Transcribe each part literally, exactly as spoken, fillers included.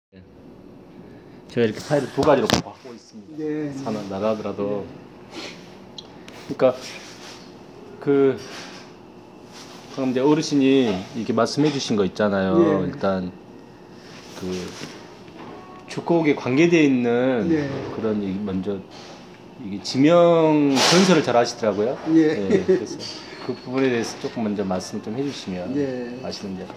제가 이렇게 파일을 두 가지로 받고 있습니다. 네. 산은 나가더라도. 그러니까 그 방금 이제 어르신이 이렇게 말씀해 주신 거 있잖아요. 네. 일단 그 축구에 관계되어 있는 네. 그런 이 먼저 이게 지명 건설을 잘 하시더라고요. 예. 네, 그래서 그 부분에 대해서 조금 먼저 말씀 좀 해주시면 예. 아시는 대로.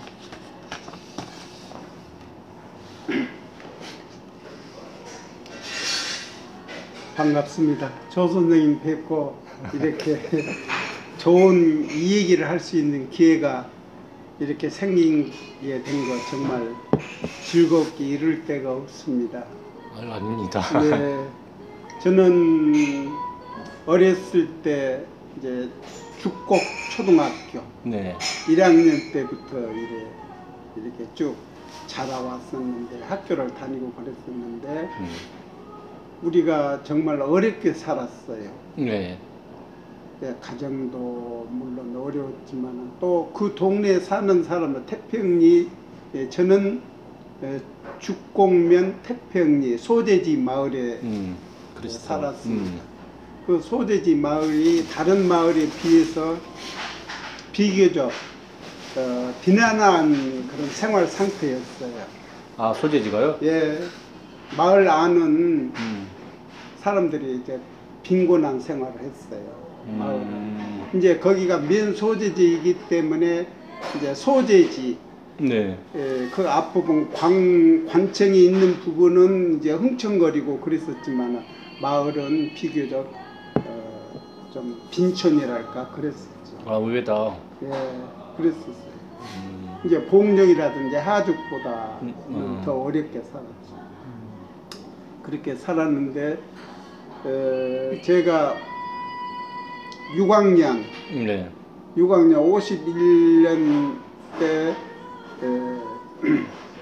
반갑습니다. 조 선생님 뵙고 이렇게 좋은 이 얘기를 할 수 있는 기회가 이렇게 생기게 된 거 정말 즐겁게 이룰 데가 없습니다. 아유, 아닙니다. 네, 저는 어렸을 때 이제 죽곡 초등학교 네. 일 학년 때부터 이래, 이렇게 쭉 자라왔었는데 학교를 다니고 그랬었는데 음. 우리가 정말 어렵게 살았어요. 네. 네, 가정도 물론 어려웠지만 또 그 동네에 사는 사람은 태평리, 예, 저는 예, 죽곡면 태평리 소재지 마을에 음. 예, 그러시죠. 살았습니다. 음. 그 소재지 마을이 다른 마을에 비해서 비교적 어, 비난한 그런 생활 상태였어요. 아, 소재지가요? 예, 마을 안은 음. 사람들이 이제 빈곤한 생활을 했어요. 마을은. 음. 이제 거기가 면 소재지이기 때문에 이제 소재지, 네. 예, 그 앞부분 관, 관청이 있는 부분은 이제 흥청거리고 그랬었지만 마을은 비교적 어, 좀 빈촌이랄까 그랬었죠. 아, 의외다. 예, 그랬었어요. 음. 이제 봉령이라든지 하죽보다 음, 음. 더 어렵게 살았죠. 그렇게 살았는데 에, 제가 육 학년 네. 육 학년 오십일 년 때 에,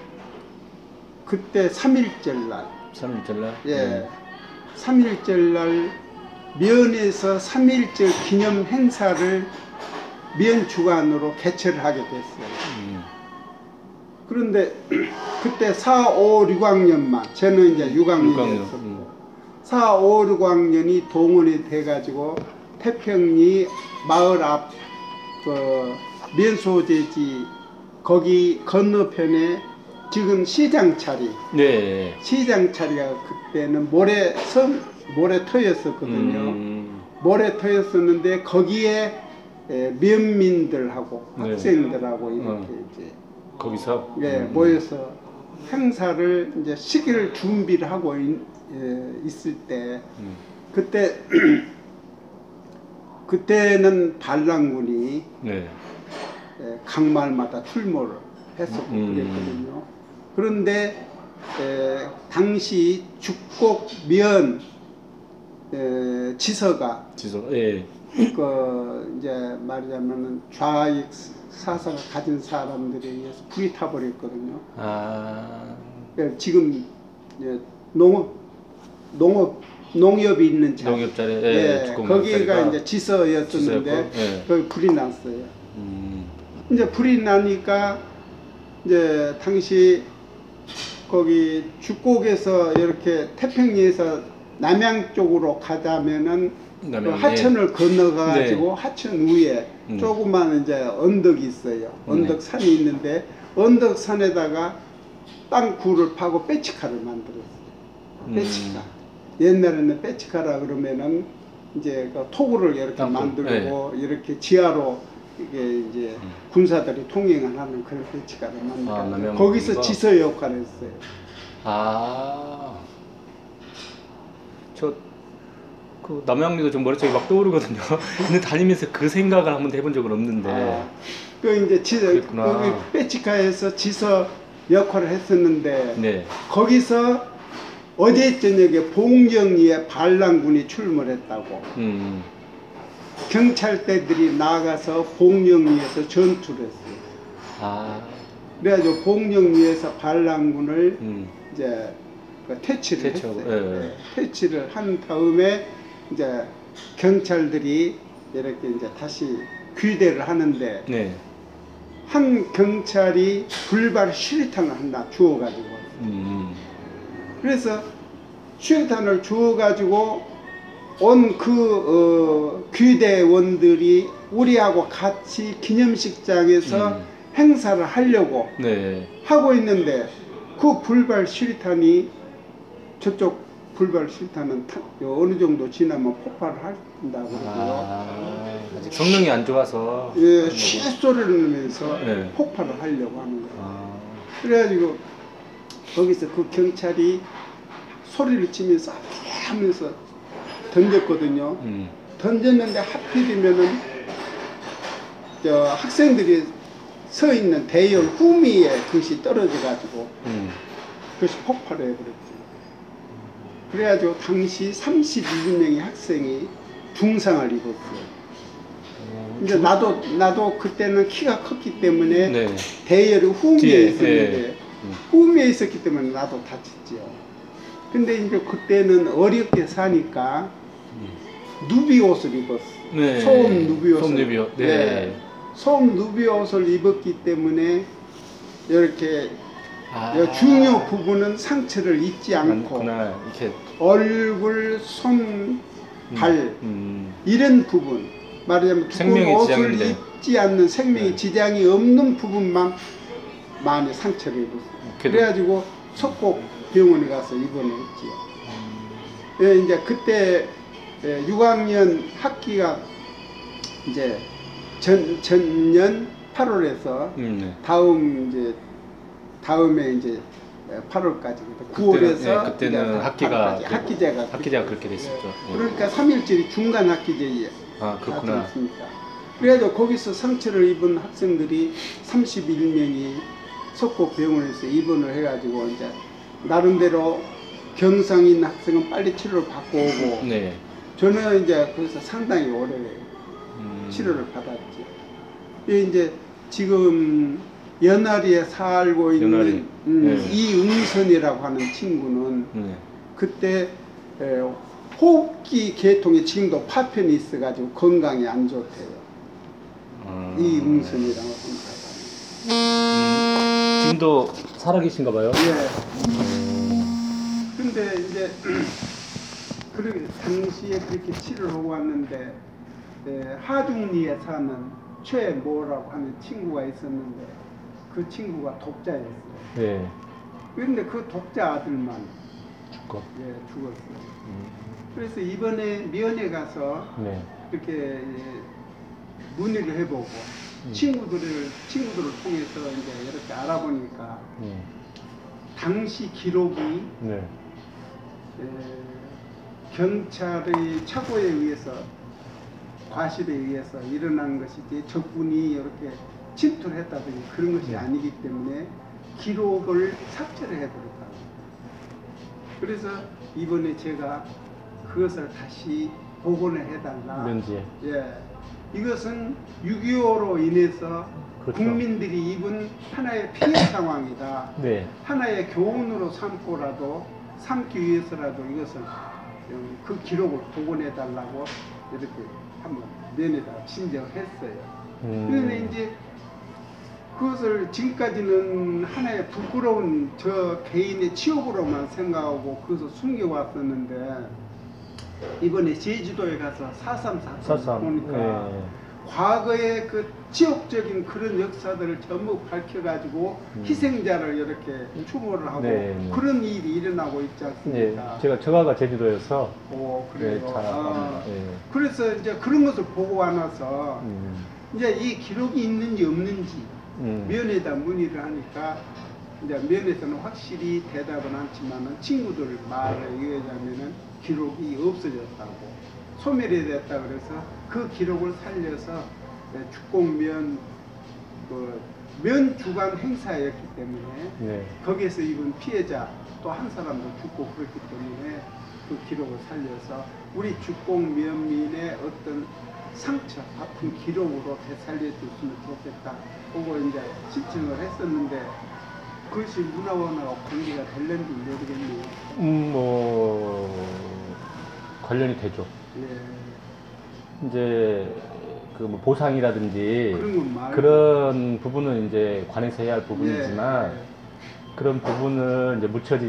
그때 삼일절 날, 삼일절 날? 예, 삼일절 날 면에서 삼일절 기념 행사를 면 주관으로 개최를 하게 됐어요. 음. 그런데 그때 사, 오, 육 학년만, 저는 이제 육 육 학년. 학년이었었고 음. 사, 오, 육 학년이 동원이 돼가지고 태평리 마을 앞 그 면소재지 거기 건너편에 지금 시장차리, 네. 시장차리가 그때는 모래섬 모래터였었거든요. 음. 모래터였었는데 거기에 에, 면민들하고 네. 학생들하고 이렇게 어. 이제 거기서? 예, 음. 모여서 행사를 이제 시기를 준비를 하고 있, 예, 있을 때 음. 그때 그때는 반란군이 네. 예, 각마을마다 출몰을 했었고 음. 그랬거든요. 그런데 에, 당시 죽곡면 에, 지서가 지소. 예. 그 이제 말하자면은 좌익 사상을 가진 사람들에 의해서 불이 타버렸거든요. 아. 예, 지금 이제 농업 농업 농협이 있는 자리, 농협자리. 예. 예, 주공 거기가 농협자리가 이제 지서였었는데 지서였고, 예. 거기 불이 났어요. 음. 이제 불이 나니까 이제 당시 거기 죽곡에서 이렇게 태평리에서 남양 쪽으로 가자면은 그 남양, 하천을 건너가지고 네. 하천 위에 음. 조그만 이제 언덕이 있어요. 언덕산이 있는데 언덕산에다가 땅굴을 파고 빼치카를 만들었어요. 음. 빼치카. 옛날에는 빼치카라 그러면은 이제 그 토구를 이렇게 땅굴, 만들고 이렇게 지하로 이게 이제 음. 군사들이 통행을 하는 그런 빼치카를 만들고 아, 남양 거기서 거기가? 지서 역할을 했어요. 아. 저, 그, 남양리도 좀 머릿속에 막 떠오르거든요. 근데 다니면서 그 생각을 한번 해본 적은 없는데. 아, 그 이제 지서 그랬구나. 거기 빼치카에서 지서 역할을 했었는데 네. 거기서 어제 저녁에 봉경리에 반란군이 출몰했다고 음. 경찰대들이 나가서 봉경리에서 전투를 했어요. 아. 그래가지고 봉경리에서 반란군을 음. 이제 그 퇴치를 퇴치하고, 했어요. 예, 예. 네, 퇴치를 한 다음에 이제 경찰들이 이렇게 이제 다시 귀대를 하는데 네. 한 경찰이 불발 실탄을 하나 주워가지고 음. 그래서 수류탄을 주어가지고 온 그 어, 귀대원들이 우리하고 같이 기념식장에서 음. 행사를 하려고 네. 하고 있는데 그 불발 수류탄이 저쪽 불발 수류탄은 타- 어느 정도 지나면 폭발을 한다고 그러고요. 아, 아직 성능이 안 좋아서. 예, 쉿소리를 내면서 네. 폭발을 하려고 하는 거예요. 아, 그래가지고 거기서 그 경찰이 소리를 치면서 하면서 던졌거든요. 음. 던졌는데 하필이면은 저 학생들이 서 있는 대열 후미에 그것이 떨어져 가지고 음. 그것이 폭발해 버렸죠. 그래가지고 당시 삼십일 명의 학생이 중상을 입었어요. 어, 이제 나도 나도 그때는 키가 컸기 때문에 네. 대열이 후미에 뒤에, 있었는데 예. 음. 후미에 있었기 때문에 나도 다쳤지요. 근데 이제 그때는 어렵게 사니까 누비 옷을 입었어. 네. 소음 누비 옷을. 소음 누비 옷. 네. 네. 소음 누비 옷을 입었기 때문에 이렇게 아. 중요 부분은 상처를 입지 않고 않구나. 이렇게. 얼굴, 손, 발 음. 이런 부분 말하자면 두꺼운 생명의 옷을 지장인데. 입지 않는 생명의 네. 지장이 없는 부분만 많이 상처를 입었어요. 그래도- 그래가지고 석곡 병원에 가서 입원했지요. 예, 이제 그때 예, 육 학년 학기가 이제 전, 전년 팔월에서 음, 네. 다음 이제 다음에 이제 팔월까지 구월에서 네, 그때는 학기가 학기제가 학기제가 그렇게 됐었죠. 예. 예. 그러니까 삼 일절이 중간 학기제에 아, 그렇구나. 습니다 그래가지고 거기서 상처를 입은 학생들이 삼십일 명이 석곡병원에서 입원을 해가지고 이제 나름대로 경상이 있는 학생은 빨리 치료를 받고 오고 네. 저는 이제 거기서 상당히 오래 음. 치료를 받았죠. 이 이제 지금 연하리에 살고 있는 연하리. 음, 네. 이응선이라고 하는 친구는 네. 그때 에, 호흡기 계통에 지금도 파편이 있어가지고 건강이 안 좋대요. 아. 이응선이라고 합니다. 음, 지금도 살아계신가 봐요. 예. 근데 이제 그렇게 당시에 그렇게 치료를 하고 왔는데 에, 하중리에 사는 최모라고 하는 친구가 있었는데 그 친구가 독자였어요. 네. 그런데 그 독자 아들만 죽고. 예, 죽었어요. 음. 그래서 이번에 면회 가서 네. 이렇게 예, 문의를 해보고 음. 친구들을 친구들을 통해서 이제 이렇게 알아보니까 네. 당시 기록이 네. 에, 경찰의 착오에 의해서 과실에 의해서 일어난 것이지 적군이 이렇게 침투를 했다든지 그런 것이 네. 아니기 때문에 기록을 삭제를 해버렸다고. 그래서 이번에 제가 그것을 다시 복원을 해달라. 면지에. 예, 이것은 육이오로 인해서 그렇죠. 국민들이 입은 하나의 피해 상황이다. 네. 하나의 교훈으로 삼고라도 삼기 위해서라도 이것을 그 기록을 복원해 달라고 이렇게 한번 면에다 신청을 했어요. 음. 그런데 이제 그것을 지금까지는 하나의 부끄러운 저 개인의 치욕으로만 생각하고 그것을 숨겨왔었는데 이번에 제주도에 가서 사삼 사건 사삼. 보니까 네. 과거의 그 치욕적인 그런 역사들을 전부 밝혀가지고 음. 희생자를 이렇게 추모를 하고 네, 네. 그런 일이 일어나고 있지 네. 않습니까? 제가 저가가 제주도여서 오, 네, 그래요. 잘 아, 알아요. 네. 그래서 이제 그런 것을 보고 와서 음. 이제 이 기록이 있는지 없는지 음. 면에다 문의를 하니까 이제 면에서는 확실히 대답은 않지만은 친구들 말에 의하자면은 기록이 없어졌다고 소멸이 됐다 그래서 그 기록을 살려서 축곡면 그 면 주간 행사였기 때문에 네. 거기에서 입은 피해자 또 한 사람도 죽고 그렇기 때문에 그 기록을 살려서 우리 축곡 면민의 어떤 상처, 아픈 기록으로 되살려줬으면 좋겠다. 그거 이제 신청을 했었는데 그것이 문화원하고 관계가 될는지 모르겠네요. 음, 뭐 관련이 되죠. 예. 이제 그 뭐 보상이라든지 그런 건 말고. 그런 부분은 이제 관에서 해야 할 부분이지만 예, 예. 그런 부분을 이제 묻혀진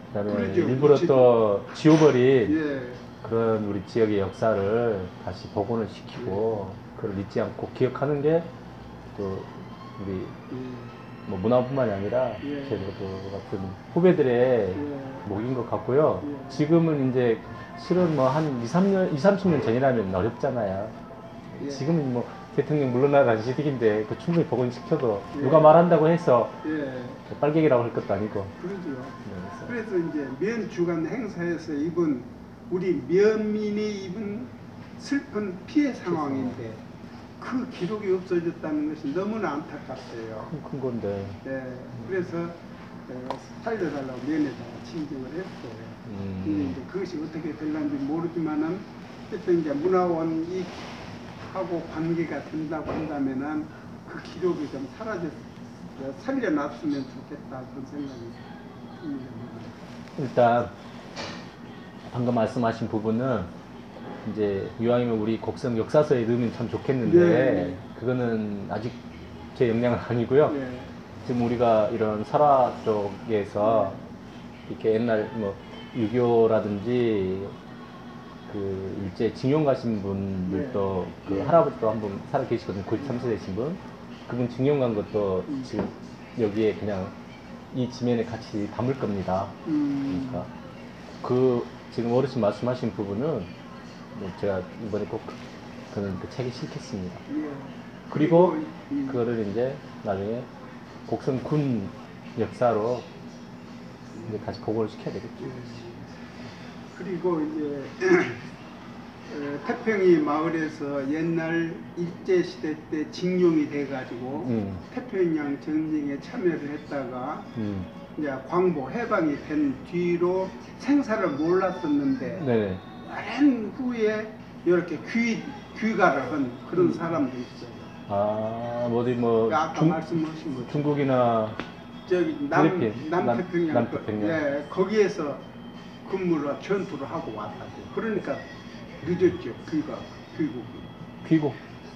그다음에 그러죠. 일부러 그치. 또 지워버린 예. 그런 우리 지역의 역사를 다시 복원을 시키고 그걸 잊지 않고 기억하는 게 또 우리 예. 뭐 문화뿐만이 아니라 예. 제주도 같은 후배들의 예. 목인 것 같고요. 예. 지금은 이제 실은 뭐 한 이, 삼 년, 이, 삼십 년 전이라면 어렵잖아요. 예. 지금은 뭐 대통령 물러나라는 시기인데 그 충분히 복원시켜도 예. 누가 말한다고 해서 예. 빨갱이라고 할 것도 아니고. 그러죠. 네, 그래서 이제 면 주간 행사에서 입은 우리 면민이 입은 슬픈 피해 상황인데 그 기록이 없어졌다는 것이 너무나 안타깝어요. 큰, 큰 건데. 네, 그래서 어, 살려달라고 면에다가 진정을 했어요. 음. 근데 이제 그것이 어떻게 될는지 모르지만은 어쨌든 이제 문화원이 하고 관계가 된다고 한다면은 그 기록이 좀 사라졌, 살려놨으면 좋겠다 그런 생각이 듭니다. 일단 방금 말씀하신 부분은 이제 이왕이면 우리 곡성 역사서에 넣으면 참 좋겠는데 네. 그거는 아직 제 역량은 아니고요. 네. 지금 우리가 이런 설화 쪽에서 이렇게 옛날 뭐 유교라든지 그 일제 징용 가신 분들도 그 네. 할아버지도 한 분 살아 계시거든요. 구십삼 세 되신 분. 그분 징용 간 것도 음. 지금 여기에 그냥 이 지면에 같이 담을 겁니다. 음, 그러니까 그 지금 어르신 말씀하신 부분은 뭐 제가 이번에 꼭 그는 그 책에 실겠습니다. 예. 그리고 음, 그거를 이제 나중에 곡성 군 역사로 이제 다시 복원을 시켜야 되겠죠. 예. 그리고 이제 어, 태평이 마을에서 옛날 일제 시대 때 징용이 돼가지고 음. 태평양 전쟁에 참여를 했다가 음. 이제 광복 해방이 된 뒤로 생사를 몰랐었는데 네네. 오랜 후에 이렇게 귀 귀가를 한 그런 음. 사람도 있어요. 아, 뭐 어디 뭐 아까 중, 말씀하신 거 중국이나 저기 남 필리핀, 남태평양, 남- 남태평양. 예, 거기에서 근무를 전투를 하고 왔다고. 그러니까 늦었죠. 귀가 귀국이. 귀국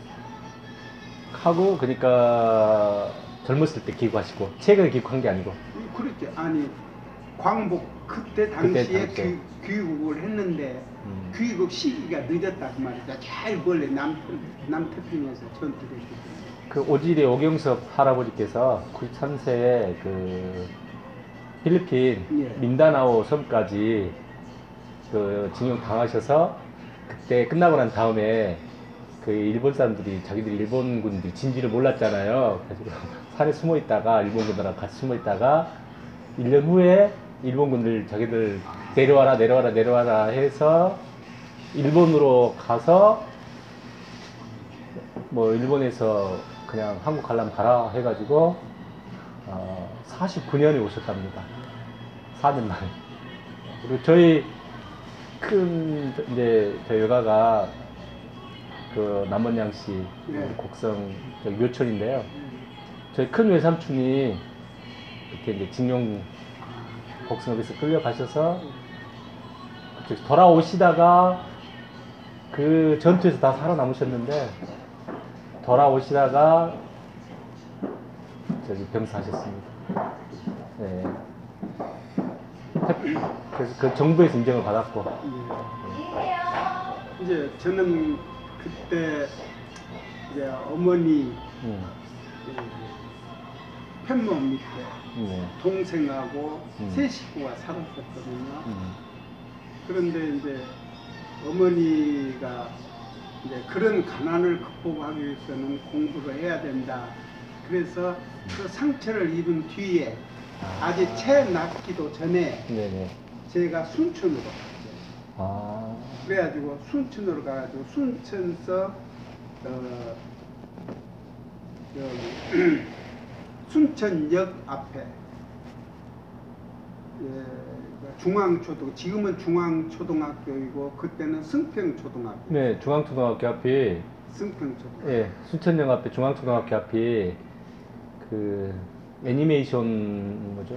하고 그러니까 젊었을 때 귀국하시고 최근에 귀국한 게 아니고. 그렇지. 아니 광복 그때 그때 당시에 당시에. 귀, 귀국을 했는데 음. 귀국 시기가 늦었다 그 말이죠. 제일 멀리 남 남태평양에서 전투를 했거든요. 그 오지리 오경섭 할아버지께서 구십삼 세에 그 필리핀 예. 민다나오 섬까지 그 징용 당하셔서 그때 끝나고 난 다음에 그 일본 사람들이 자기들이 일본군들이 진지를 몰랐잖아요. 그래서 산에 숨어 있다가 일본군들하고 같이 숨어 있다가 일 년 후에 일본군들 자기들 내려와라 내려와라 내려와라 해서 일본으로 가서 뭐 일본에서 그냥 한국 가려면 가라 해가지고 어, 사십구 년에 오셨답니다. 사 년 만에. 그리고 저희 큰 이제 저희 여가가 그 남원양씨 네. 우리 곡성 저기 묘촌인데요. 저희 큰 외삼촌이 이렇게 이제 징용 곡성에서 끌려가셔서 그쪽 돌아오시다가 그 전투에서 다 살아남으셨는데 돌아오시다가 저기 병사하셨습니다. 네. 그래서 그 정부에서 인정을 받았고. 예. 이제 저는 그때 이제 어머니 음. 그 편모 밑에 네. 동생하고 음. 세 식구가 살았었거든요. 음. 그런데 이제 어머니가 이제 그런 가난을 극복하기 위해서는 공부를 해야 된다. 그래서 그 상처를 입은 뒤에 아직 채 낳기도 전에 네네. 제가 순천으로 갔어요. 아. 그래가지고 순천으로 가가지고 순천서 어, 여기 순천역 앞에 예, 중앙초등 지금은 중앙초등학교이고 그때는 승평초등학교. 네, 중앙초등학교 앞이 승평초등학교. 예, 순천역 앞에 중앙초등학교 앞이 그 애니메이션 뭐죠?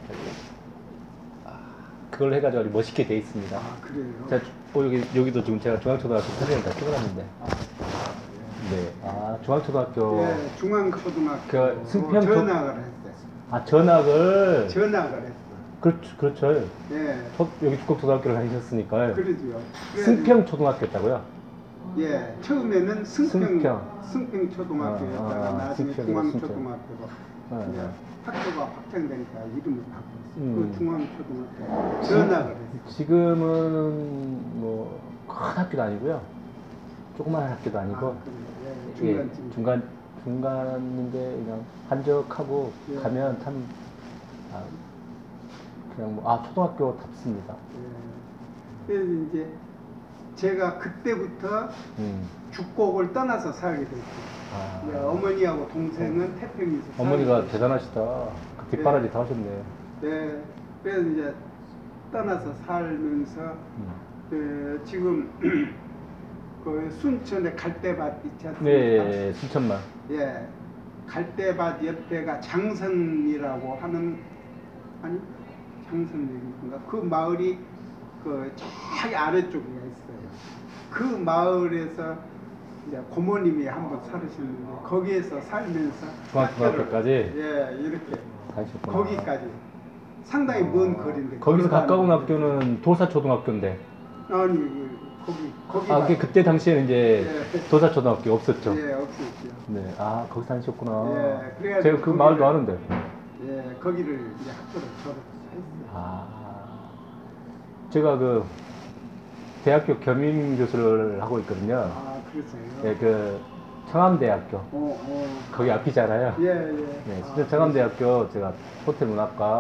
아, 그걸 해가지고 아주 멋있게 돼 있습니다. 아 그래요? 제가 어, 여기 여기도 지금 제가 중앙초등학교 사진을 다 찍어놨는데. 네, 아 중앙초등학교. 예, 중앙초등학교 그 승평초- 전학을 했어요. 아 전학을. 전학을 했어. 그렇죠. 그렇죠. 예, 초, 여기 죽곡초등학교를 다니셨으니까 그러죠. 승평 초등학교였다고요? 예, 처음에는 승평 승평. 승평 초등학교였다가 아, 아, 나중에 승평이다, 중앙 승평. 초등학교로 네, 이제 네. 학교가 확장되니까 이름을 바꿨어요. 음. 그 중앙 초등학교 전학을 했어요. 지금은 뭐 큰 학교도 아니고요. 조그마한 학교도 아니고 아, 그래요. 예, 예, 중간쯤. 중간 중간인데 그냥 한적하고 예. 가면 참 아, 그냥 뭐 아 초등학교답습니다. 예. 그래서 이제 제가 그때부터 음. 죽곡을 떠나서 살게 됐어요. 아. 예, 어머니하고 동생은 태평에서 어머니가 살고 대단하시다. 그 뒷바라지 다 하셨네. 네, 그래서 이제 떠나서 살면서 음. 그 지금 그 순천에 갈대밭 있지 않습니까? 네, 순천만. 예, 갈대밭 옆에가 장성리라고 하는 아니 장성리인가 그 마을이 그 저기 아래쪽에 있어요. 그 마을에서 이제 고모님이 한번 살으셨는데 거기에서 살면서 중학교까지? 예 이렇게 가셨구나. 거기까지 상당히 먼 거리인데 거기서 걸어가는 가까운 거리인데. 학교는 도사초등학교인데. 아니 그, 거기 거기 아, 그게 그때 당시에는 이제 예. 도사초등학교 없었죠. 예 없었죠. 네, 아 거기 다니셨구나. 예, 그래가지고 제가 그 거기를- 마을도 아는데. 예 거기를 이제 학교를 졸업했어요. 아, 제가 그 대학교 겸임 교수를 하고 있거든요. 아 그랬어요. 예, 그 청암대학교 어, 어. 거기 앞이잖아요. 예, 예. 네, 아, 진짜 청암대학교 제가 호텔 문학과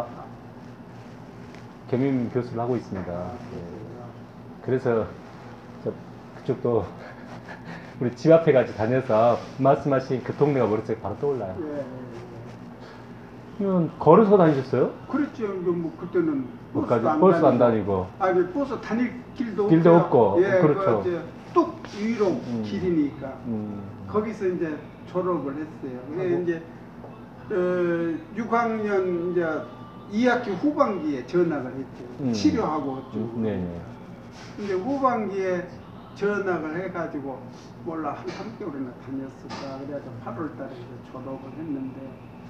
겸임 교수를 하고 있습니다. 아, 예. 그랬어요. 그래서 저 그쪽도 우리 집 앞에 같이 다녀서 말씀하신 그 동네가 머릿속에 바로 떠올라요. 예, 예, 그러면 걸어서 다니셨어요? 예. 그랬죠. 이거 뭐 그때는 뭐까지 버스도 안 버스 안 다니고. 다니고. 아니 버스 다닐 길도 길도 없고요. 없고, 예, 그렇죠. 그 이제 뚝 위로 음. 길이니까 음. 거기서 이제 졸업을 했어요. 그래 하고. 이제 어, 육 학년 이제 이 학기 후반기에 전학을 했죠. 음. 치료하고 좀. 음, 네네. 근데 후반기에 전학을 해가지고 몰라 한 삼 개월이나 다녔을까. 그래가지고 팔월 달에 이제 졸업을 했는데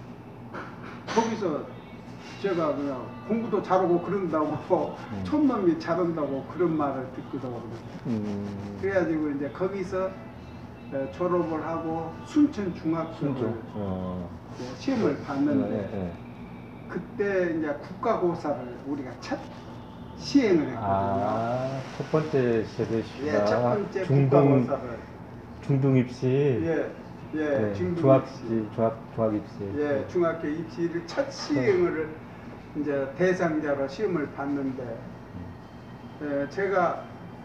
거기서 제가 그냥 공부도 잘하고 그런다고 음. 천만이 잘한다고 그런 말을 듣기도 하고 음. 그래가지고 이제 거기서 어, 졸업을 하고 순천 중학교를 순종. 어. 이제 시험을 봤는데 예, 예. 그때 이제 국가고사를 우리가 첫 시행을 했거든요. 아, 첫 번째 시대시구나. 예, 첫 번째 중등 국가고사를 중등 입시. 예, 예, 네, 중등 중학 입시. 입시, 중학 중학 입시. 예, 중학교 입시를 첫 시행을 이제 대상자로 시험을 봤는데 예, 제가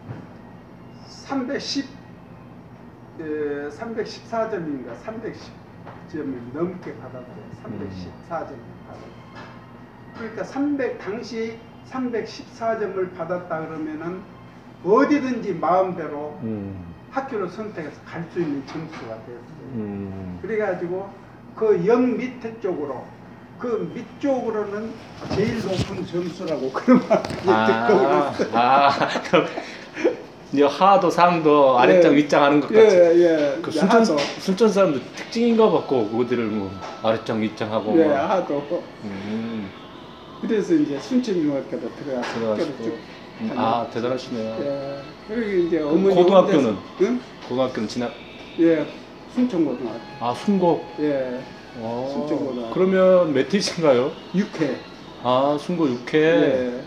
삼백십, 예, 삼백십사 점인가 삼백십 점을 넘게 받았어요. 삼백십사 점을 받았어요. 그러니까 삼백 당시 삼백십사 점을 받았다 그러면은 어디든지 마음대로 음. 학교를 선택해서 갈 수 있는 점수가 됐어요. 음. 그래가지고 그 영 밑에 쪽으로 그 밑쪽으로는 제일 높은 점수라고 그런 말을 듣고 아, 그랬어요. 아, 그럼 이제 하도 상도 아래장 예. 윗장 하는 것 같이. 예, 예. 그 예, 순천 하도. 순천 사람들 특징인가 봤고 그들을 뭐 아래장 윗장 하고 예, 뭐. 하도. 음, 그래서 이제 순천중학교로 들어가서 학교를 들어가시고. 쭉 음, 다녔죠. 아 대단하시네요. 예. 그리고 이제 그럼 어머니 고등학교는? 혼자서- 응? 고등학교는 지나 예, 순천고등학교. 아 순고. 예, 어, 순천고등학교. 그러면 몇 회신가요? 육 회. 아 순고 육 회. 예.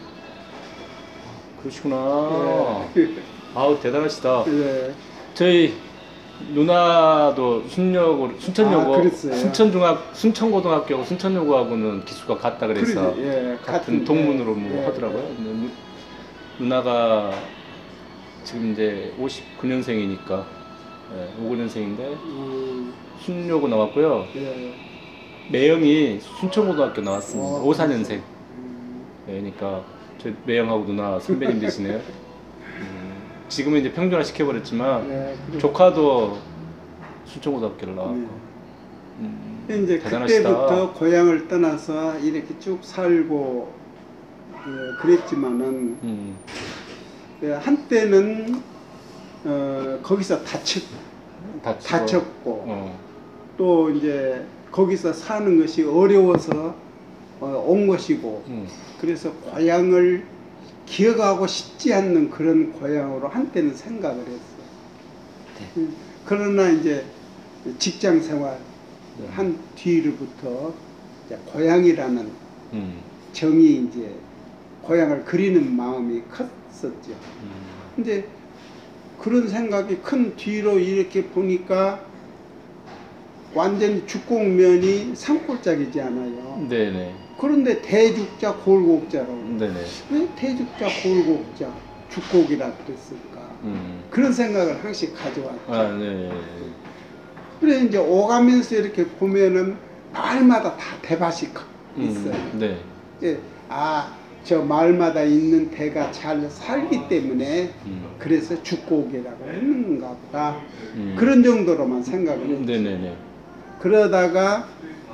그러시구나. 예. 아우 대단하시다. 예. 저희 누나도 순여고 순천여고 아, 그랬어요? 순천중학 순천고등학교하고 순천여고하고는 기수가 같다 그래서 그러지, 예, 같은 같은, 동문으로 예, 뭐 예, 하더라고요. 예. 근데 누, 누나가 지금 이제 오십구 년생이니까 예, 오십구 년생인데 음, 순여고 나왔고요. 예. 매형이 순천고등학교 나왔습니다. 어, 오십사 년생. 음, 예, 그러니까 저 매형하고 누나 선배님 되시네요. 음, 지금은 이제 평준화 시켜버렸지만 예, 그래. 조카도 순천고등학교를 나왔고. 네. 음, 이제 대단하시다. 그때부터 고향을 떠나서 이렇게 쭉 살고 예, 그랬지만은 음, 예, 한때는 어, 거기서 다쳤, 다치고, 다쳤고 어, 또 이제 거기서 사는 것이 어려워서 어, 온 것이고 음. 그래서 고향을 기억하고 싶지 않는 그런 고향으로 한때는 생각을 했어. 네. 음, 그러나 이제 직장 생활 네. 한 뒤로부터 이제 고향이라는 음. 정이 이제 고향을 그리는 마음이 컸었죠. 음. 근데 그런 생각이 큰 뒤로 이렇게 보니까 완전 죽곡면이 산골짜기지 않아요. 네네. 그런데 대죽자 골곡자라고. 네네. 왜 대죽자 골곡자 죽곡이라 그랬을까? 음. 그런 생각을 항상 가져왔죠. 아, 네. 그래 이제 오가면서 이렇게 보면은 마을마다 다 대밭이 있어요. 음. 네. 예, 아, 저 마을마다 있는 대가 잘 살기 때문에 음. 그래서 죽곡이라고 했는가 보다. 음. 그런 정도로만 생각을 했죠. 네네네. 그러다가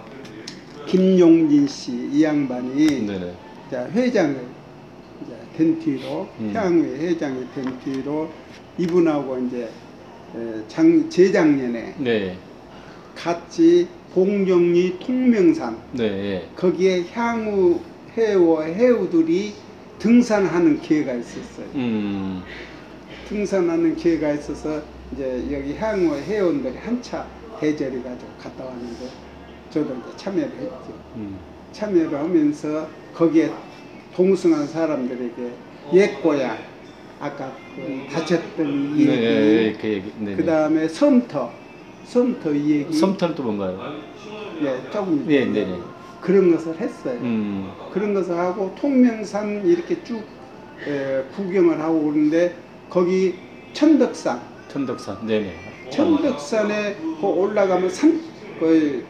김용진 씨 이 양반이 네네. 자, 회장을 이제 된 뒤로 음. 향후의 회장이 된 뒤로 이분하고 이제 에, 장, 재작년에 네. 같이 봉정리 통명산 네. 거기에 향후 해와 해우들이 등산하는 기회가 있었어요. 음. 등산하는 기회가 있어서 이제 여기 향후 회원들이 한차 대절해 가지고 갔다 왔는데 저도 이제 참여를 했죠. 음. 참여를 하면서 거기에 동승한 사람들에게 옛 고향 아까 그 다쳤던 이 네, 얘기, 네, 그 얘기. 네네. 그 다음에 섬터 섬터 이 얘기, 섬터는 또 뭔가요? 예, 조금 네, 네네. 그런 것을 했어요. 음. 그런 것을 하고 통명산 이렇게 쭉 에, 구경을 하고 오는데 거기 천덕산 천덕산. 네네. 천덕산에 그 올라가면 산 거의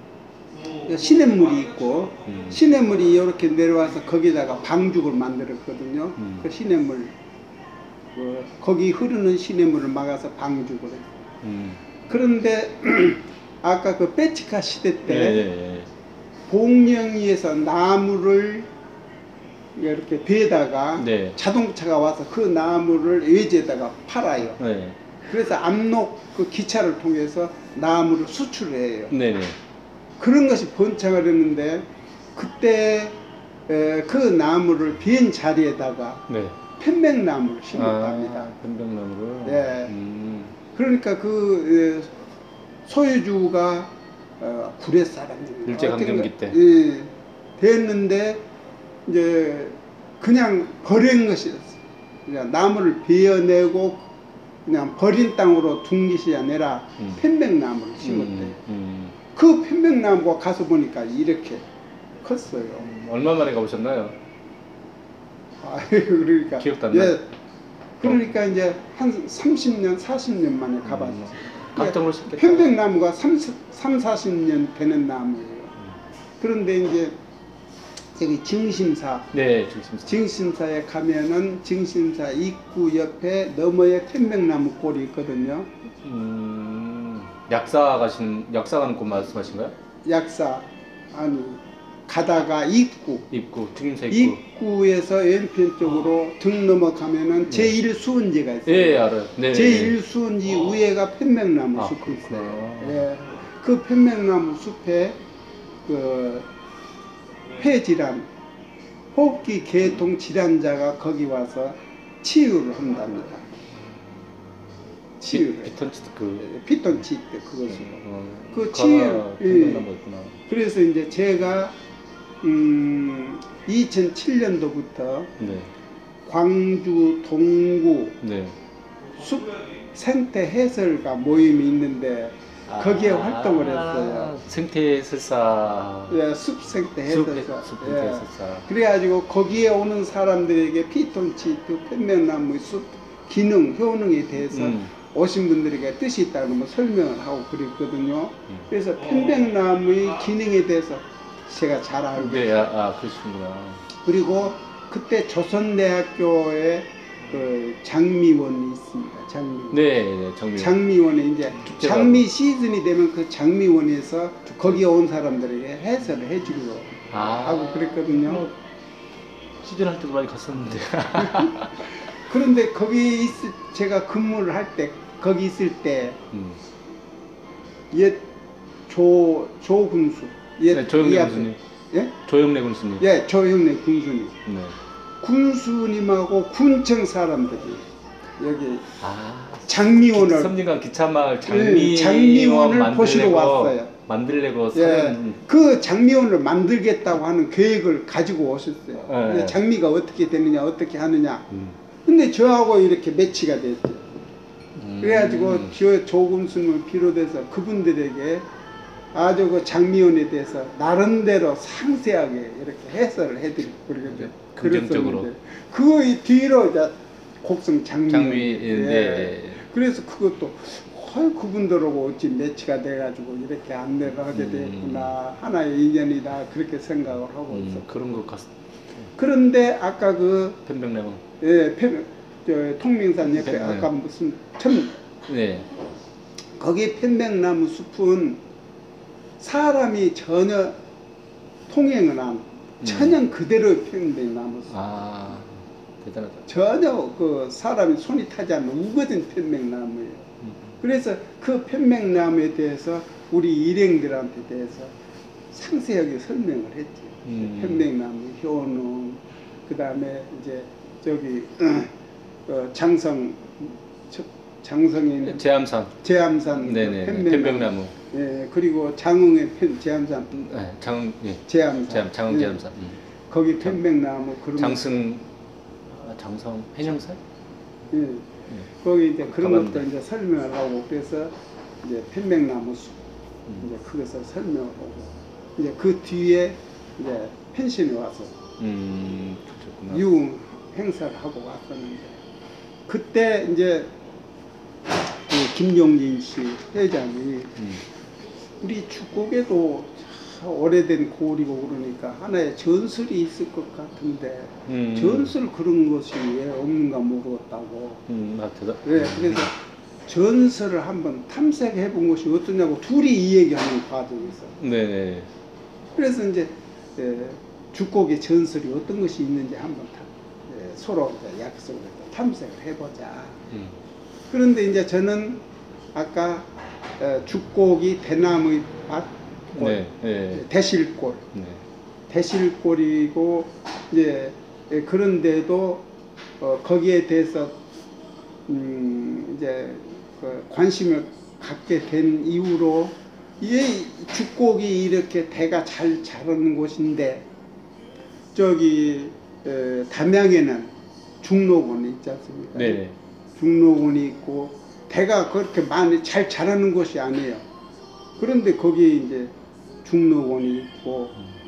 시냇물이 있고 음. 시냇물이 이렇게 내려와서 거기다가 방죽을 만들었거든요. 음. 그 시냇물 그 거기 흐르는 시냇물을 막아서 방죽을 했어요. 음. 그런데 아까 그 빼치카 시대 때 네. 봉영리에서 나무를 이렇게 배에다가 네. 자동차가 와서 그 나무를 외지에다가 팔아요. 네. 그래서 압록 그 기차를 통해서 나무를 수출해요. 네네. 그런 것이 번창을 했는데 그때 에, 그 나무를 빈 자리에다가 네. 편백나무를 심었답니다. 아, 편백나무를. 네. 음. 그러니까 그 에, 소유주가 어, 구례 사람입니다. 일제강점기 때. 예, 됐는데 이제 그냥 버린 것이었어요. 그냥 나무를 베어내고 그냥 버린 땅으로 둔 것이 아니라 음. 편백나무를 심었대요. 음. 음. 그 편백나무가 가서 보니까 이렇게 컸어요. 얼마 만에 가보셨나요? 아, 그러니까. 기억도 안 나요? 예, 그러니까 이제 한 삼십 년, 사십 년 만에 가봤어요. 음. 깜짝 놀랐겠다. 편백나무가 삼, 사십 년 되는 나무예요. 그런데 이제 저기 증심사, 네, 중심사. 증심사에 가면은 증심사 입구 옆에 너머에 편백나무 꼴이 있거든요. 음. 약사 가신 약사 가는 곳 말씀하신가요? 약사 아니 가다가 입구 입구, 중심사 입구. 입구에서 왼편 쪽으로 등 넘어가면은 네. 제일 수원지가 있어요. 예, 알아요. 네. 제일 수원지 위에가 편백나무 아, 숲이 그렇구나. 있어요. 예. 그 편백나무 숲에 그 폐질환, 호흡기 계통 질환자가 거기 와서 치유를 한답니다. 치유를. 피톤치드 그 피톤치 때 그것으로. 어, 그 그 치유, 가가 예. 편백나무였구나. 그래서 이제 제가 음, 이천칠 년도부터 네. 광주 동구 네. 숲 생태 해설가 모임이 있는데 거기에 아, 활동을 했어요. 생태설사. 예, 숲 생태 숲 해설가. 숲 예. 생태설사. 그래가지고 거기에 오는 사람들에게 피톤치드, 편백나무 숲 기능, 효능에 대해서 음. 오신 분들에게 뜻이 있다고 뭐 설명을 하고 그랬거든요. 음. 그래서 편백나무의 기능에 대해서 제가 잘 알고 있어요. 네, 아, 아 그러시구나. 그리고 그때 조선대학교에 그 장미원이 있습니다. 장미원. 네, 네, 정미. 장미원에 이제 축제가 장미 시즌이 되면 그 장미원에서 거기에 온 사람들에게 해설을 해주기로 아, 하고 그랬거든요. 시즌 할 때도 많이 갔었는데. 그런데 거기 있을 제가 근무를 할 때 거기 있을 때 음. 옛 조 조군수 옛 네, 조영래 이 앞에 교수님. 예? 조영래 군수님. 예, 조형래 군수님. 네. 군수님하고 군청 사람들이 여기 아. 장미원을 섬진강 기차마을 예, 장미 장미원을 보시러 왔어요. 만들려고 예, 사는 그 장미원을 만들겠다고 하는 계획을 가지고 오셨어요. 예. 근데 장미가 어떻게 되느냐, 어떻게 하느냐. 음. 근데 저하고 이렇게 매치가 됐죠. 음. 그래가지고 저 조금순을 비롯해서 그분들에게 아주 그 장미원에 대해서 나름대로 상세하게 이렇게 해설을 해드리고 그러거든요. 긍정적으로. 그랬었는데 그 뒤로 이제 곡성 장미. 장미인데 예. 그래서 그것도 헐 그분들하고 어찌 매치가 돼가지고 이렇게 안내를 하게 음. 됐구나 하나의 인연이다 그렇게 생각을 하고 음, 있었고. 그런 것 같. 그런데 아까 그 편백나무. 예, 편, 저 통명산 옆에 네. 아까 무슨 천 네. 거기 편백나무 숲은 사람이 전혀 통행을 안 음. 천연 그대로의 편백나무 숲. 아 대단하다. 전혀 그 사람이 손이 타지 않는 우거진 편백나무예요. 음. 그래서 그 편백나무에 대해서 우리 일행들한테 대해서 상세하게 설명을 했죠. 음. 편백나무 효능, 그 다음에 이제 저기 어, 장성 저- 장성에 있는 제암산. 제암산 네네. 편백나무, 편백나무. 예, 그리고 장흥의 편, 제암산 네. 장 예. 제암산, 제암 장흥 예, 제암산. 음. 거기 편백나무 그런 장승 아, 장성 해령산. 거, 예, 거기 이제 그런 가봤는데. 것도 이제 설명을 하고 그래서 이제 편백나무 숲 음. 이제 그것을 설명을 하고 이제 그 뒤에 이제 펜션에 와서 음. 그렇구나. 유흥 행사를 하고 왔었는데 그때 이제 그 김용진 씨 회장이 음. 우리 축곡에도 참 오래된 고을이고 그러니까 하나의 전설이 있을 것 같은데 음. 전설 그런 것이 왜 없는가 모르겠다고. 음. 아 대단. 네, 그래서 전설을 한번 탐색해 본 것이 어떠냐고 둘이 이 얘기하는 과정이 있어. 네네. 그래서 이제 에, 죽곡의 전설이 어떤 것이 있는지 한번 탐, 에, 서로 이제 약속을 해서 탐색을 해보자. 음. 그런데 이제 저는 아까 에, 죽곡이 대나무의 밭, 네. 네. 대실골, 네. 대실골이고 이제 에, 그런데도 어, 거기에 대해서 음, 이제 그 관심을 갖게 된 이후로 이 죽곡이 이렇게 대가 잘 자라는 곳인데 저기 에, 담양에는 중록원이 있지 않습니까? 네. 중록원이 있고 대가 그렇게 많이 잘 자라는 곳이 아니에요. 그런데 거기 이제 중록원이 있고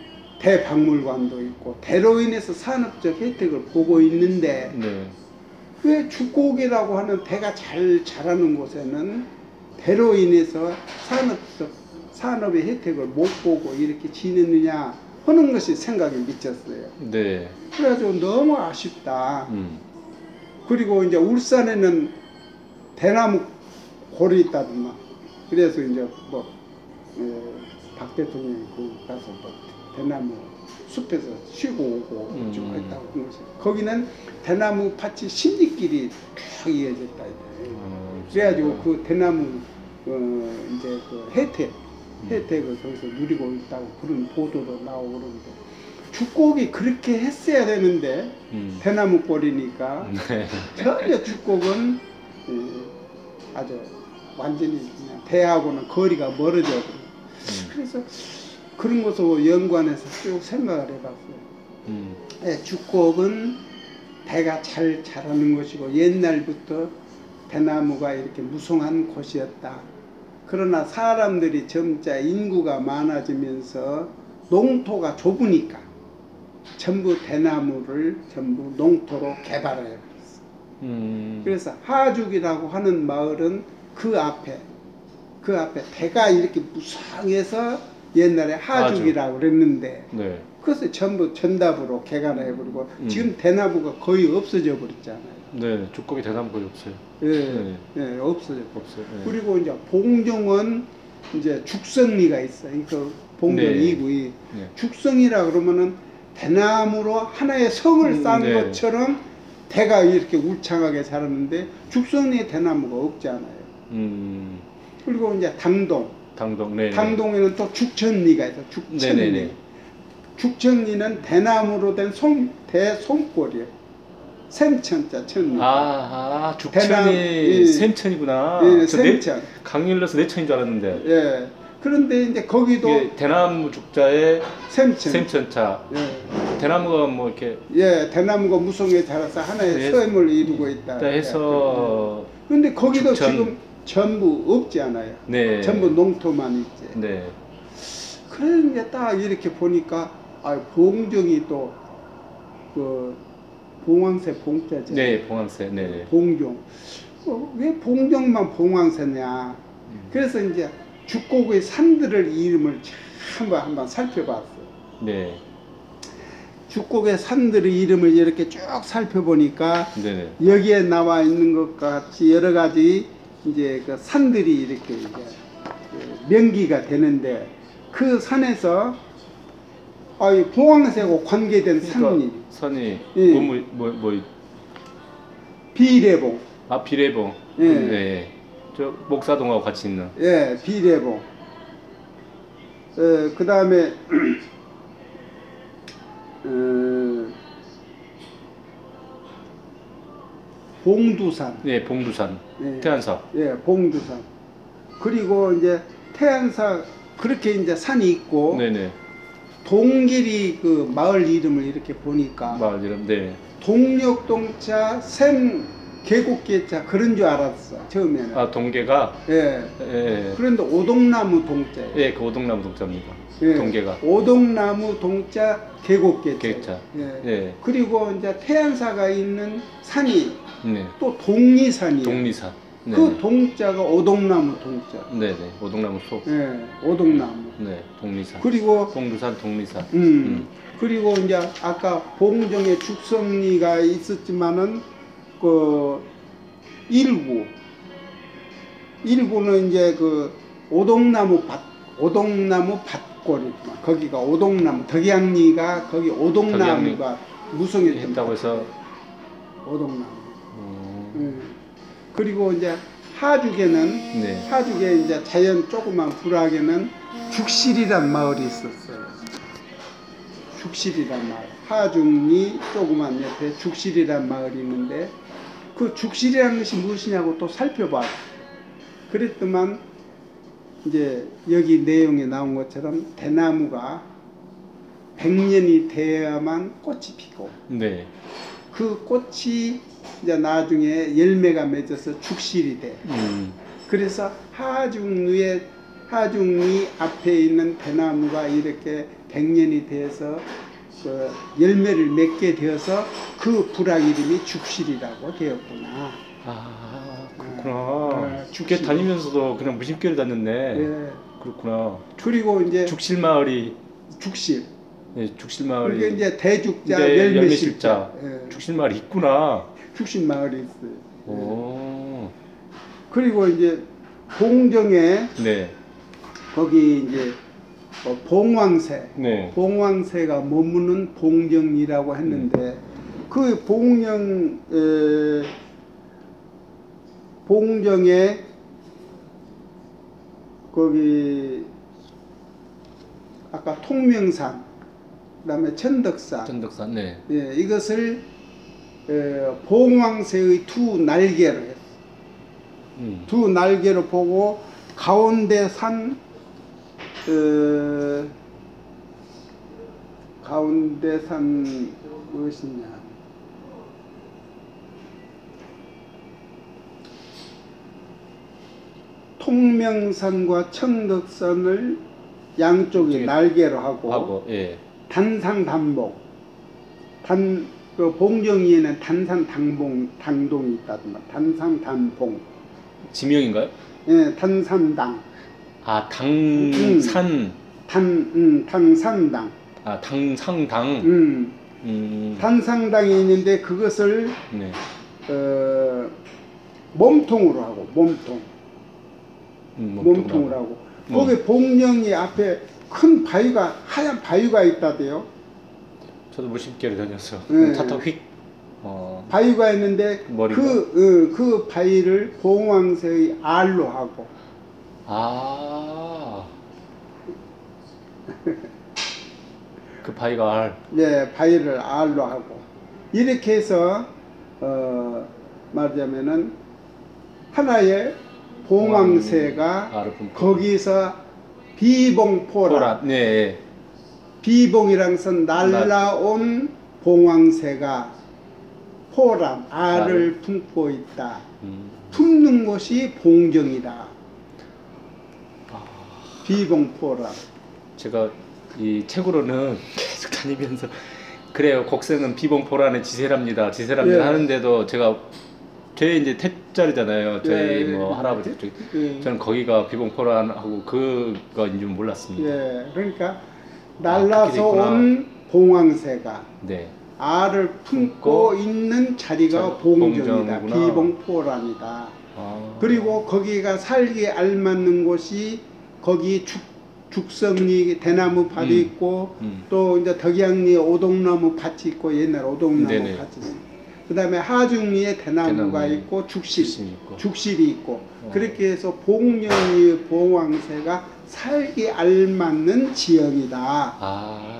대박물관도 있고 대로 인해서 산업적 혜택을 보고 있는데 네. 왜 죽곡이라고 하는 대가 잘 자라는 곳에는 대로 인해서 산업적 산업의 혜택을 못 보고 이렇게 지내느냐 하는 것이 생각이 미쳤어요. 네. 그래가지고 너무 아쉽다. 음. 그리고 이제 울산에는 대나무 골이 있다더만. 그래서 이제 뭐, 에, 박 대통령이 그 가서 뭐 대나무 숲에서 쉬고 오고 음. 쭉 했다고 그런 것이. 거기는 대나무 밭이 십리길이 쭉 이어졌다. 이제. 어, 그래가지고 그 대나무, 어, 이제 그 혜택, 혜택을 거기서 누리고 있다고 그런 보도도 나오고 그러는데. 죽곡이 그렇게 했어야 되는데, 음. 대나무 꼴이니까 네. 전혀 죽곡은 예, 아주 완전히 그냥 대하고는 거리가 멀어져 버려. 음. 그래서 그런 것으로 연관해서 쭉 생각을 해봤어요. 음. 예, 죽곡은 대가 잘 자라는 것이고 옛날부터 대나무가 이렇게 무성한 곳이었다. 그러나 사람들이 점차 인구가 많아지면서 농토가 좁으니까 전부 대나무를 전부 농토로 개발을 해버렸어. 음. 그래서 하죽이라고 하는 마을은 그 앞에 그 앞에 대가 이렇게 무성해서 옛날에 하죽이라고 그랬는데 네. 그것을 전부 전답으로 개간을 해버리고 음. 지금 대나무가 거의 없어져 버렸잖아요. 네. 죽곡이 대나무 거의 없어요. 예, 네. 예, 없어져. 없어요. 네. 그리고 이제 봉종은 이제 죽성리가 있어요. 그 봉종 네. 이 구이 네. 죽성이라 그러면은 대나무로 하나의 성을 음, 쌓은 네. 것처럼 대가 이렇게 울창하게 자랐는데 죽성리에 대나무가 없잖아요. 음. 그리고 이제 당동, 당동. 네. 당동에는 또 죽천리가 있어. 죽천리. 네네네. 죽천리는 대나무로 된 솜, 대솜골이에요. 샘천자 천리. 아, 아 대남, 죽천이 예. 샘천이구나. 예, 저 내, 샘천. 강렬로서 내천인 줄 알았는데. 예. 그런데 이제 거기도 이게 대나무 죽자에 샘천. 샘천차. 예. 대나무가 뭐 이렇게 예, 대나무가 무성에 자라서 하나의 네. 서임을 이루고 있다. 있다 해서 그런데 거기도 죽천. 지금 전부 없지 않아요. 네. 전부 농토만 있지. 네. 그러니까 딱 이렇게 보니까 아, 봉정이 또 그 봉황새 봉자죠. 네, 봉황새. 네. 봉정. 어, 왜 봉정만 봉황새냐? 그래서 이제 죽곡의 산들을 이름을 한번 한번 살펴봤어요. 네. 죽곡의 산들의 이름을 이렇게 쭉 살펴보니까 네, 네. 여기에 나와 있는 것과 같이 여러 가지 이제 그 산들이 이렇게 이제 그 명기가 되는데 그 산에서 아, 이 봉황새하고 관계된 산이 그러니까 선이 예. 뭐뭐 뭐, 뭐, 비례봉, 아 비례봉. 예. 네. 저 목사동하고 같이 있는. 예, 비례봉. 어, 그 다음에 어, 봉두산, 네, 봉두산. 예. 태안사. 예, 봉두산. 그리고 이제 태안사 그렇게 이제 산이 있고 네, 네. 동길이 그 마을 이름을 이렇게 보니까 마을 이름. 네. 동력동자 샘 계곡계자 그런 줄 알았어 처음에는. 아 동계가. 예. 예. 그런데 오동나무 동자예요. 예, 그 오동나무 동자입니다. 예. 동계가. 오동나무 동자 계곡계자. 계곡자. 예. 예. 그리고 이제 태안사가 있는 산이 네. 또 동리산이에요. 동리산. 네. 그 동자가 오동나무 동자. 네, 네. 오동나무 소. 예. 오동나무. 네, 동리산. 그리고 봉두산, 동리산. 음. 음. 그리고 이제 아까 봉정에 죽성리가 있었지만은 그 일구 일구는 이제 그 오동나무 밭 오동나무 밭골이 거기가 오동나무 덕양리가 거기 오동나무가 무성했던 했다고 해서. 오동나무. 음. 음. 그리고 이제 하죽에는 네. 하죽에 이제 자연 조그만 불악에는 죽실이란 마을이 있었어요. 죽실이란 마을. 하중리 조그만 옆에 죽실이란 마을이 있는데 그 죽실이라는 것이 무엇이냐고 또 살펴봐. 그랬더만 이제 여기 내용에 나온 것처럼 대나무가 백 년이 되어야만 꽃이 피고 네. 그 꽃이 이제 나중에 열매가 맺어서 죽실이 돼. 음. 그래서 하중리에 하중리 앞에 있는 대나무가 이렇게 백 년이 돼서 그 열매를 맺게 되어서 그 불악 이름이 죽실이라고 되었구나. 아, 그렇구나. 아, 죽게 죽실. 다니면서도 그냥 무심결에 다녔네. 예. 그렇구나. 그리고 이제 죽실 마을이. 죽실. 네, 죽실 마을이. 그게 이제 대죽자, 네, 열매실자. 열매실자. 예. 죽실 마을이 있구나. 죽실 마을이 있어요. 오. 그리고 이제 봉정에 네. 거기 이제 어, 봉황새. 네. 봉황새가 머무는 봉정이라고 했는데 그 봉정 에, 봉정에 거기 아까 통명산 그다음에 천덕산 전덕산. 네. 예, 이것을 에, 봉황새의 두 날개로 했어요. 음. 두 날개로 보고 가운데 산 어, 가운데 산 무엇이냐 통명산과 청덕산을 양쪽에 양쪽에 날개로 하고, 하고. 예. 단상단봉 단, 그 봉정리에는 단산당봉 당동이 있다더만 단상단봉 지명인가요? 예, 단산당 아, 당산. 단, 음, 단산당 아, 당상당. 음, 음. 단상당이 있는데 그것을 네. 어, 몸통으로 하고 몸통 음, 몸통으로 하고 음. 거기 봉정리 앞에 큰 바위가 하얀 바위가 있다대요. 저도 무심결에 다녔어. 네. 타타 휙. 어. 바위가 있는데 머리가? 그, 어, 그 바위를 봉황새의 알로 하고 아. 그 바위가 알. 예, 바위를 알로 하고 이렇게 해서 어, 말하자면은 하나의 봉황새가 알을 품고. 거기서 비봉포라 포라. 네. 비봉이란 것은 날라온 봉황새가 포람 알을 알을. 품고 있다. 음. 품는 것이 봉정이다. 비봉포람. 제가 이 책으로는 계속 다니면서 그래요. 곡생은 비봉포란의 지세랍니다. 지세랍니다 예. 하는데도 제가 제 이제 태자리잖아요. 저희 예, 뭐 예. 할아버지 쪽. 예. 저는 거기가 비봉포란하고 그거인 줄 몰랐습니다. 예, 그러니까 아, 날라서 그렇게 돼 있구나. 온 봉황새가 네. 알을 품고 품고 있는 자리가 자리- 봉정이다. 봉정이구나. 비봉포란이다. 아. 그리고 거기가 살기에 알맞는 곳이 거기 죽, 죽성리 대나무 밭이 음. 있고 음. 또 이제 덕양리 오동나무 밭이 있고 옛날 오동나무 네네. 밭이 있고 그다음에 하중리에 대나무가 대나무. 있고 죽실 죽실 있고. 죽실이 있고 어. 그렇게 해서 봉령의 봉황새가 살기 알맞는 지형이다. 아.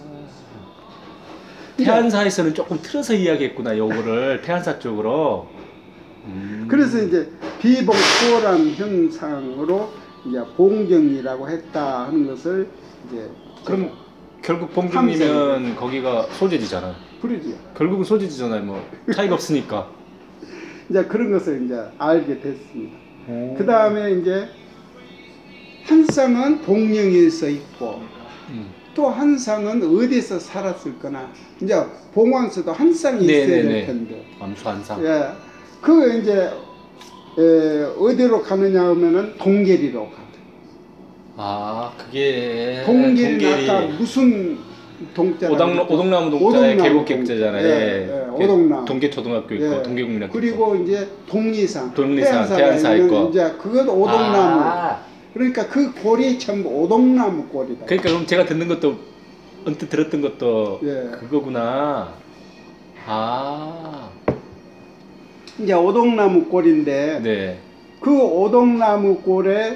태안사에서는 조금 틀어서 이야기했구나. 요거를 태안사 쪽으로. 음. 그래서 이제 비봉포란 형상으로 이제 봉정이라고 했다 하는 것을 이제 그럼 결국 봉정이면 거기가 소재지잖아요. 그러지요. 결국은 소재지잖아요. 뭐 차이가 없으니까. 이제 그런 것을 이제 알게 됐습니다. 오. 그 다음에 이제 한 쌍은 봉령에서 있고 음. 또 한 쌍은 어디서 살았을 거나 이제 봉황새도 한 쌍이 있어야 네네네. 될 텐데 암수 한상. 예, 그 이제 에, 어디로 가느냐 하면은 동계리로 가. 아 그게 동계리는 동계리. 아까 무슨 동자? 오당, 오동나무 동자의 계곡객자잖아요. 예, 예, 오동나무. 동계초등학교 있고 예. 동계국민학교 그리고 이제 독리산, 독리산, 태안사가 태안사 있는 있고. 이제 그것도 오동나무. 아, 그러니까 그 꼴이 전부 오동나무 꼴이다. 그러니까 그럼 제가 듣는 것도 언뜻 들었던 것도 예. 그거구나. 아, 이제 오동나무 꼴인데 네. 그 오동나무 꼴에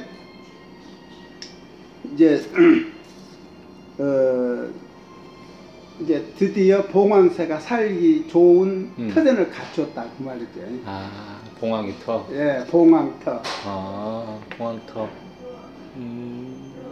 이제 어 이제 드디어 봉황새가 살기 좋은 음. 터전을 갖췄다 그 말이죠. 아, 봉황이 터. 예, 봉황터. 아, 봉황터. 음.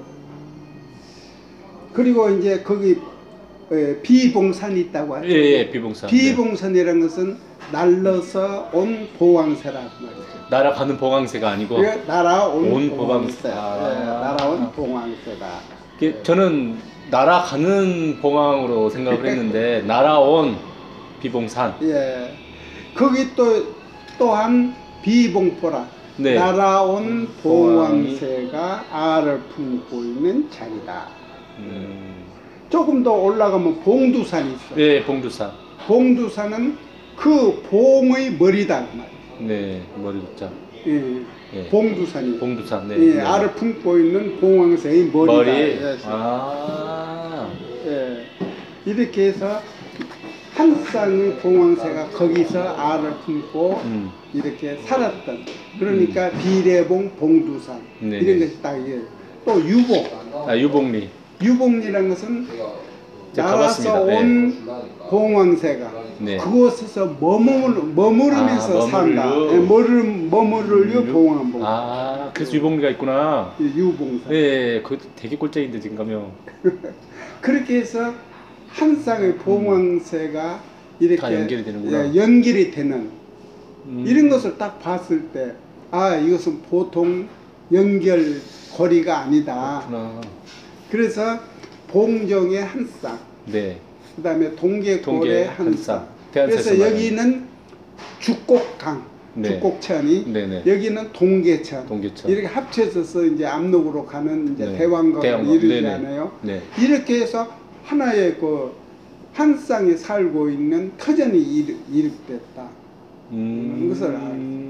그리고 이제 거기 예, 비봉산이 있다고 하죠. 예, 예, 비봉산. 네. 비봉산이라는 것은 날라서 온 봉황새라고 말이죠. 날아가는 봉황새가 아니고 그게 날아온 온 봉황새. 봉황새. 아. 예, 날아온 봉황새다. 이게 저는 날아가는 봉황으로 생각을 했는데 날아온 비봉산. 예. 거기 또 또한 비봉포라. 네. 날아온 봉황이. 봉황새가 알을 품고 있는 자리다. 음. 조금 더 올라가면 봉두산이 있어. 네, 봉두산. 봉두산은 그 봉의 머리다 그 말이에요. 네, 머리 굽자. 예. 예. 봉두산이. 봉두산. 네. 예, 네. 알을 품고 있는 봉황새의 머리다. 머리. 예. 아. 예. 이렇게 해서 한 쌍의 봉황새가 거기서 알을 품고 음. 이렇게 살았던 그러니까 비례봉, 봉두산 네네. 이런 것이 딱 이게 또 유봉. 아, 유봉리. 유봉리라는 것은 제가 날아서 가봤습니다. 온 봉황새가 네. 그곳에서 머물, 머무르면서 아, 산다. 머물러. 예, 머를, 머무르려 유- 봉황봉. 아, 그래서 유봉리가 있구나. 유봉산. 네, 그것도 되게 꼴짝인데 지금 가면. 그렇게 해서 한 쌍의 봉황새가 이렇게 다 연결이 되는구나. 예, 연결이 되는 음. 이런 것을 딱 봤을 때 아 이것은 보통 연결 고리가 아니다. 그렇구나. 그래서 봉정의 한 쌍, 네. 그다음에 동계골의 동계 한 한 쌍. 쌍. 태안사에서 그래서 말하는. 여기는 죽곡강, 네. 죽곡천이 네네. 여기는 동계천. 동계천. 이렇게 합쳐져서 이제 압록으로 가는 이제 네. 대왕강을 대왕강. 이루지 네네. 않아요. 네. 이렇게 해서 하나의 그 한 쌍이 살고 있는 터전이 이르, 이룩됐다. 음. 그것을 알아요.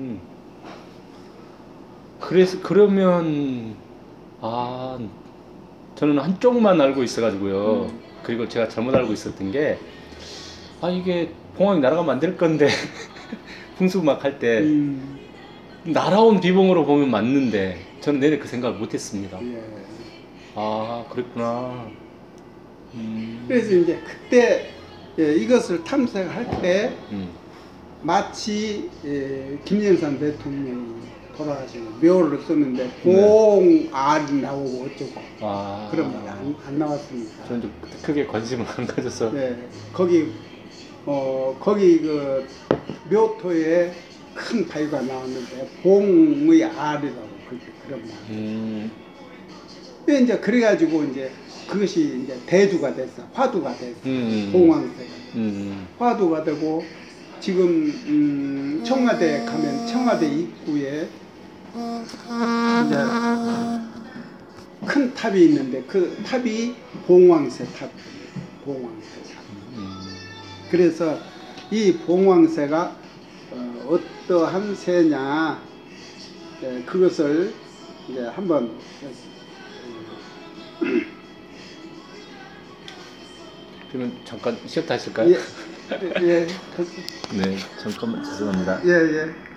그래서 그러면 아 저는 한쪽만 알고 있어가지고요. 음. 그리고 제가 잘못 알고 있었던 게 아 이게 봉황이 날아가면 안 될 건데 풍수 막 할 때 음, 날아온 비봉으로 보면 맞는데 저는 내내 그 생각을 못했습니다. 예. 아 그랬구나. 음. 그래서 이제 그때 예, 이것을 탐색할 때 음. 마치 예, 김영삼 대통령이 돌아가시고 묘를 썼는데 네. 봉알이 나오고 어쩌고 아. 그런 게 안 안 나왔습니다. 저는 좀 그때 크게 관심을 안 가져서. 네, 거기 어 거기 그 묘토에 큰 바위가 나왔는데 봉의 알이라고 그렇게 그런 말. 음. 이제 그래가지고 이제 그것이 이제 대두가 됐어, 화두가 됐어, 음. 봉황새가 음. 화두가 되고 지금 음, 청와대 가면 청와대 입구에 이제 큰 탑이 있는데 그 탑이 봉황새 탑, 봉황새 탑. 음. 그래서 이 봉황새가 어, 어떠한 새냐 예, 그것을 이제 한번 그러면 잠깐 쉬었다 하실까요? 예, 예, 네, 잠깐만 죄송합니다. 예, 예.